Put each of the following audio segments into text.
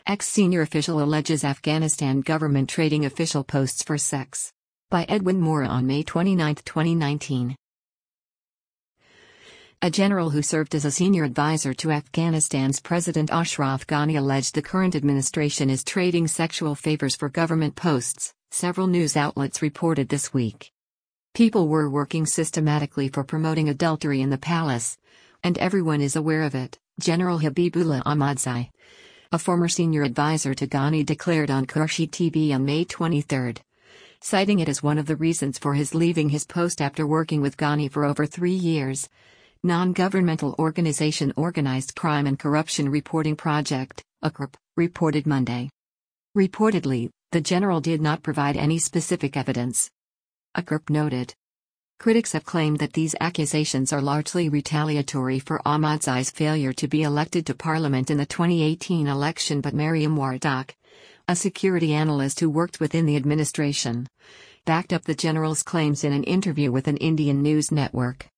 Ex-senior official alleges Afghanistan government trading official posts for sex. By Edwin Moore on May 29, 2019. A general who served as a senior advisor to Afghanistan's President Ashraf Ghani alleged the current administration is trading sexual favors for government posts, several news outlets reported this week. People were working systematically for promoting adultery in the palace, and everyone is aware of it, General Habibullah Ahmadzai, a former senior advisor to Ghani, declared on Khurshid TV on May 23, citing it as one of the reasons for his leaving his post after working with Ghani for over 3 years. Non-governmental organization Organized Crime and Corruption Reporting Project, OCRP, reported Monday. Reportedly, the general did not provide any specific evidence. OCRP noted. Critics have claimed that these accusations are largely retaliatory for Ahmadzai's failure to be elected to parliament in the 2018 election, but Mariam Wardak, a security analyst who worked within the administration, backed up the general's claims in an interview with an Indian news network.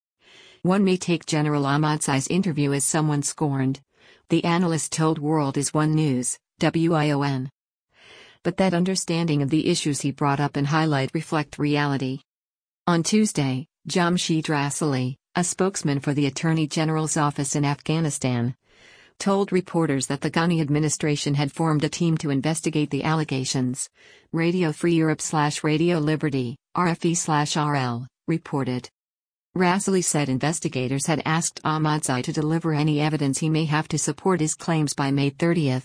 One may take General Ahmadzai's interview as someone scorned, the analyst told World is One News, WION. But that understanding of the issues he brought up and highlight reflect reality. On Tuesday, Jamshid Rasuli, a spokesman for the Attorney General's office in Afghanistan, told reporters that the Ghani administration had formed a team to investigate the allegations. Radio Free Europe/Radio Liberty, RFE/RL, reported. Rasuli said investigators had asked Ahmadzai to deliver any evidence he may have to support his claims by May 30,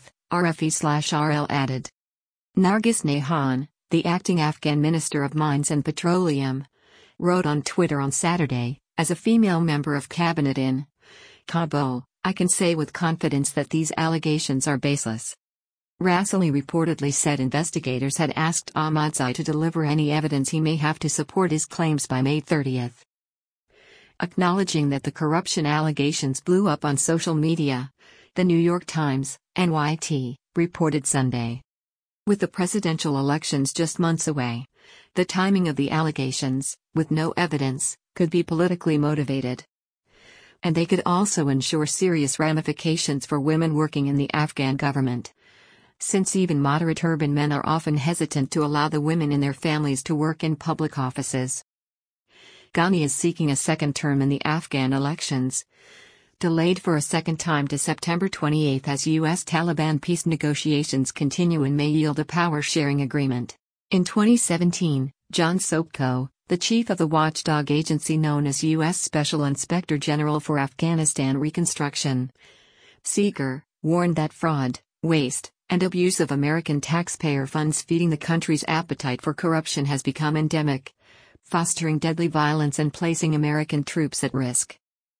RFE/RL added. Nargis Nahan, the acting Afghan Minister of Mines and Petroleum, wrote on Twitter on Saturday, as a female member of cabinet in Kabul, I can say with confidence that these allegations are baseless. Rasuli reportedly said investigators had asked Ahmadzai to deliver any evidence he may have to support his claims by May 30. Acknowledging that the corruption allegations blew up on social media, The New York Times, NYT, reported Sunday. With the presidential elections just months away, the timing of the allegations, with no evidence, could be politically motivated. And they could also ensure serious ramifications for women working in the Afghan government, since even moderate urban men are often hesitant to allow the women in their families to work in public offices. Ghani is seeking a second term in the Afghan elections, delayed for a second time to September 28 as U.S.-Taliban peace negotiations continue and may yield a power-sharing agreement. In 2017, John Sopko, the chief of the watchdog agency known as U.S. Special Inspector General for Afghanistan Reconstruction, SIGIR, warned that fraud, waste, and abuse of American taxpayer funds feeding the country's appetite for corruption has become endemic, fostering deadly violence and placing American troops at risk.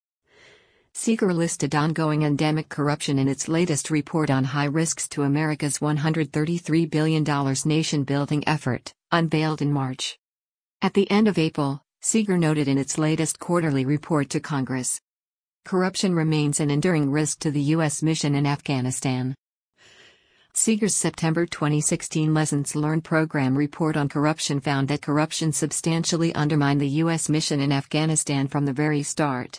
SIGIR listed ongoing endemic corruption in its latest report on high risks to America's $133 billion nation-building effort, unveiled in March. At the end of April, SIGIR noted in its latest quarterly report to Congress, corruption remains an enduring risk to the U.S. mission in Afghanistan. SIGIR's September 2016 Lessons Learned Program report on corruption found that corruption substantially undermined the U.S. mission in Afghanistan from the very start.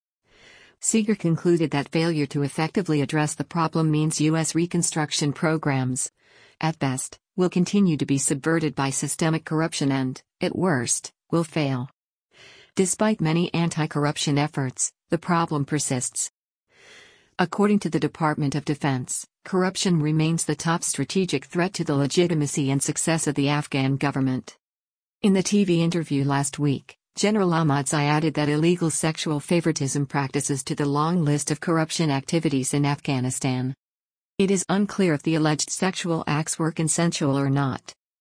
SIGIR concluded that failure to effectively address the problem means U.S. reconstruction programs, at best, will continue to be subverted by systemic corruption and, at worst, will fail. Despite many anti-corruption efforts, the problem persists. According to the Department of Defense, corruption remains the top strategic threat to the legitimacy and success of the Afghan government. In the TV interview last week, General Ahmadzai added that illegal sexual favoritism practices to the long list of corruption activities in Afghanistan. It is unclear if the alleged sexual acts were consensual or not.